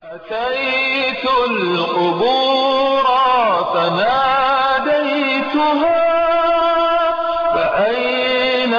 أتيت القبور فناديتها فأين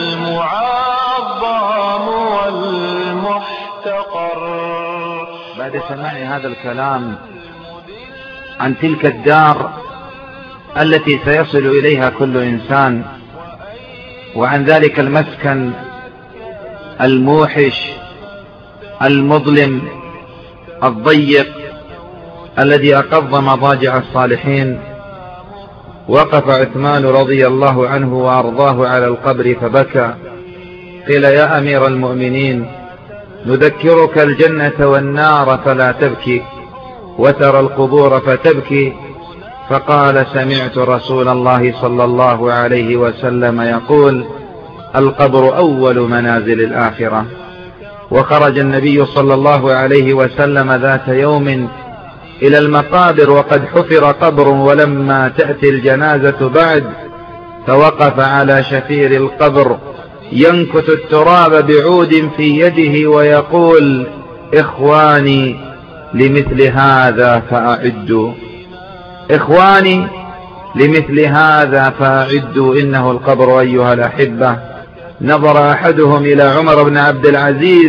المعظم والمحتقر. بعد سماع هذا الكلام عن تلك الدار التي سيصل إليها كل إنسان، وعن ذلك المسكن الموحش المظلم الضيق الذي أقض مضاجع الصالحين، وقف عثمان رضي الله عنه وأرضاه على القبر فبكى. قيل: يا أمير المؤمنين، نذكرك الجنة والنار فلا تبكي، وترى القبور فتبكي. فقال: سمعت رسول الله صلى الله عليه وسلم يقول: القبر أول منازل الآخرة. وخرج النبي صلى الله عليه وسلم ذات يوم إلى المقابر وقد حفر قبر، ولما تأتي الجنازة بعد فوقف على شفير القبر ينكت التراب بعود في يده ويقول: إخواني لمثل هذا فأعدوا، إخواني لمثل هذا فأعدوا، إنه القبر أيها الأحبة. نظر أحدهم إلى عمر بن عبد العزيز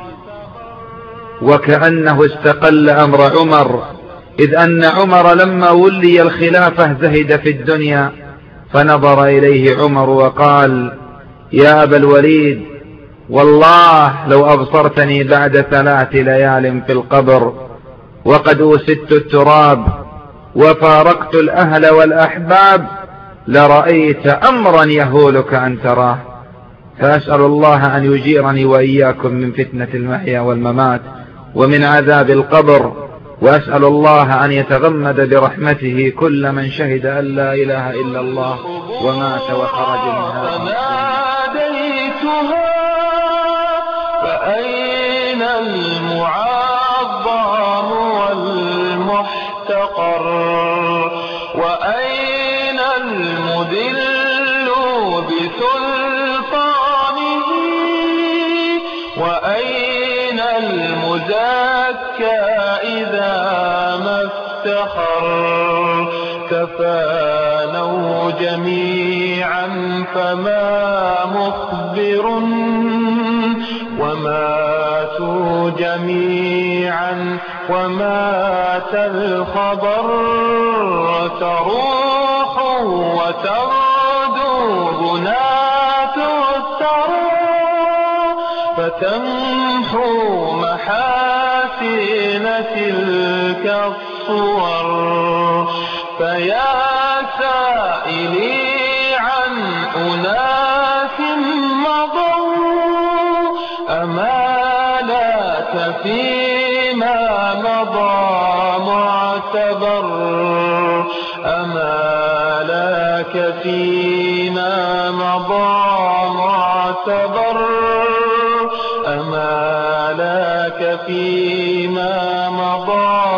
وكأنه استقل أمر عمر، إذ أن عمر لما ولي الخلافة زهد في الدنيا، فنظر إليه عمر وقال: يا أبا الوليد، والله لو أبصرتني بعد 3 ليال في القبر وقد أوسدت التراب وفارقت الأهل والأحباب لرأيت أمرا يهولك أن تراه. فأسأل الله أن يجيرني وإياكم من فتنة المحيا والممات ومن عذاب القبر، وأسأل الله أن يتغمد برحمته كل من شهد أن لا إله إلا الله ومات وخرج منها. فناديتها فأين المعظم والمحتقر، وأين المذل بسلطانه، وأين المزكى إذا ما افتخر. تفانوا جميعا فما مخبر، وماتوا جميعا ومات الخبر. تروح وتغدو بنات الثرى، فتمحو محاسن تلك الصور. فيا سائلي عن أناس مضوا، أما لك فيما مضى معتبر، أما لك فيما مضى معتبر، أما لك فيما مضى